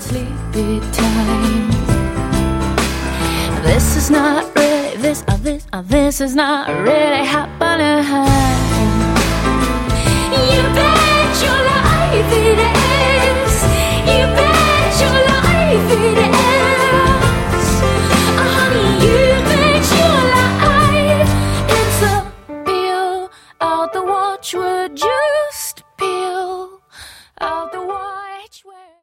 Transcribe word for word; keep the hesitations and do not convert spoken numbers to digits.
sleepy time. This is not really, this, oh, this, oh, this is not really happening. You bet your life it is. You bet your life it is. Oh, honey, you bet your life it's a you out the watch. Would you?